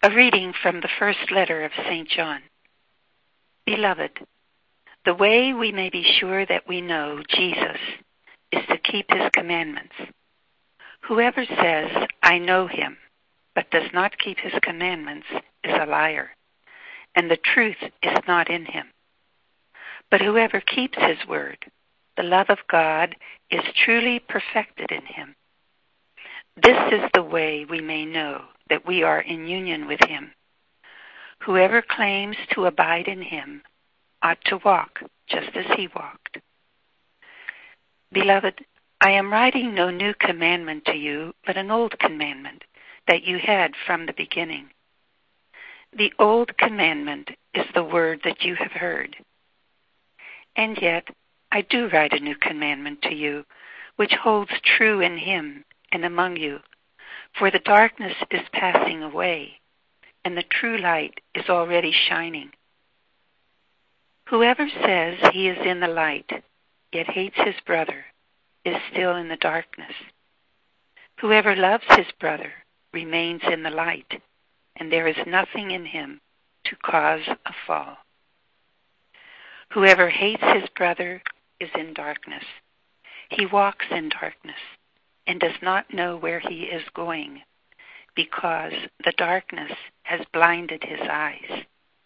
A reading from the first letter of St. John. Beloved, the way we may be sure that we know Jesus is to keep his commandments. Whoever says, I know him, but does not keep his commandments is a liar, and the truth is not in him. But whoever keeps his word, the love of God is truly perfected in him. This is the way we may know that we are in union with him. Whoever claims to abide in him ought to walk just as he walked. Beloved, I am writing no new commandment to you, but an old commandment that you had from the beginning. The old commandment is the word that you have heard. And yet I do write a new commandment to you, which holds true in him and among you. For the darkness is passing away, and the true light is already shining. Whoever says he is in the light, yet hates his brother, is still in the darkness. Whoever loves his brother remains in the light, and there is nothing in him to cause a fall. Whoever hates his brother is in darkness. He walks in darkness and does not know where he is going, because the darkness has blinded his eyes.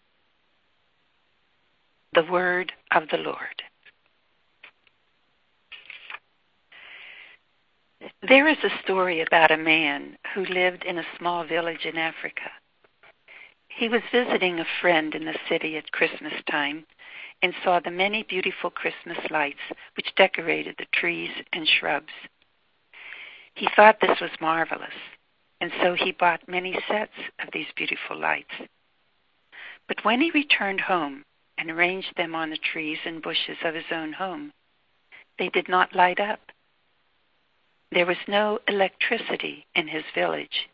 The word of the Lord. There is a story about a man who lived in a small village in Africa. He was visiting a friend in the city at Christmas time and saw the many beautiful Christmas lights which decorated the trees and shrubs. He thought this was marvelous, and so he bought many sets of these beautiful lights. But when he returned home and arranged them on the trees and bushes of his own home, they did not light up. There was no electricity in his village.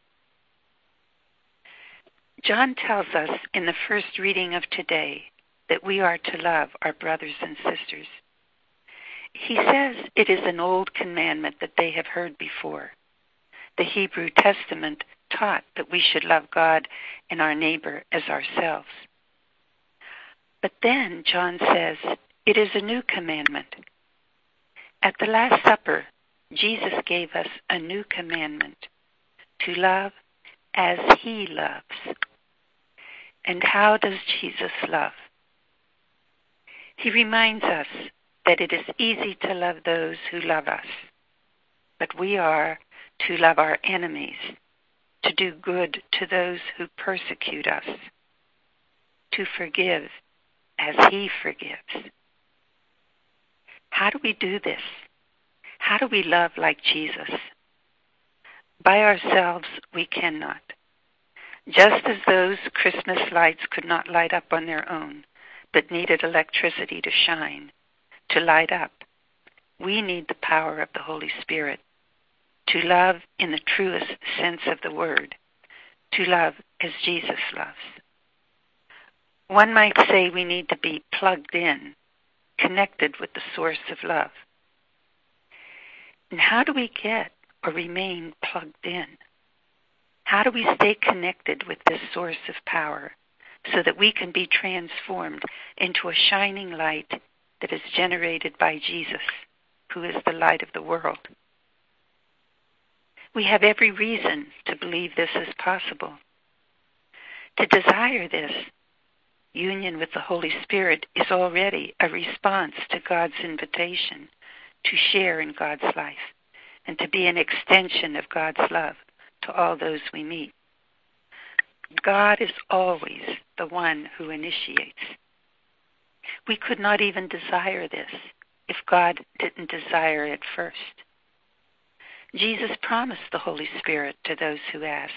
John tells us in the first reading of today that we are to love our brothers and sisters. He says it is an old commandment that they have heard before. The Hebrew Testament taught that we should love God and our neighbor as ourselves. But then John says it is a new commandment. At the Last Supper, Jesus gave us a new commandment, to love as he loves. And how does Jesus love? He reminds us that it is easy to love those who love us, but we are to love our enemies, to do good to those who persecute us, to forgive as he forgives. How do we do this? How do we love like Jesus? By ourselves, we cannot. Just as those Christmas lights could not light up on their own, but needed electricity to shine, to light up, we need the power of the Holy Spirit to love in the truest sense of the word, to love as Jesus loves. One might say we need to be plugged in, connected with the source of love. And how do we get or remain plugged in? How do we stay connected with this source of power so that we can be transformed into a shining light that is generated by Jesus, who is the light of the world? We have every reason to believe this is possible. To desire this, union with the Holy Spirit is already a response to God's invitation to share in God's life and to be an extension of God's love to all those we meet. God is always the one who initiates. We could not even desire this if God didn't desire it first. Jesus promised the Holy Spirit to those who ask.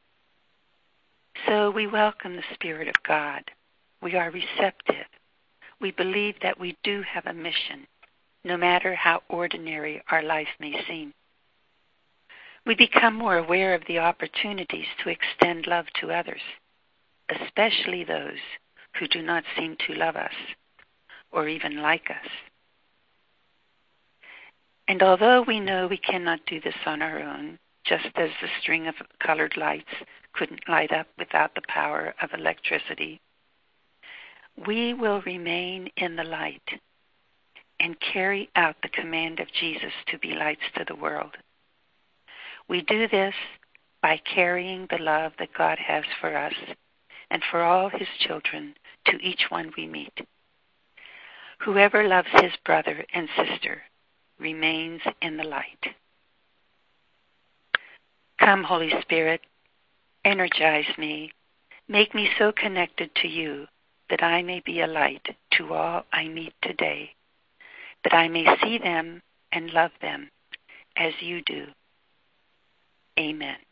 So we welcome the Spirit of God. We are receptive. We believe that we do have a mission, no matter how ordinary our life may seem. We become more aware of the opportunities to extend love to others, especially those who do not seem to love us or even like us. And although we know we cannot do this on our own, just as the string of colored lights couldn't light up without the power of electricity. We will remain in the light and carry out the command of Jesus to be lights to the world. We do this by carrying the love that God has for us and for all his children to each one we meet. Whoever loves his brother and sister remains in the light. Come, Holy Spirit, energize me, make me so connected to you that I may be a light to all I meet today, that I may see them and love them as you do. Amen.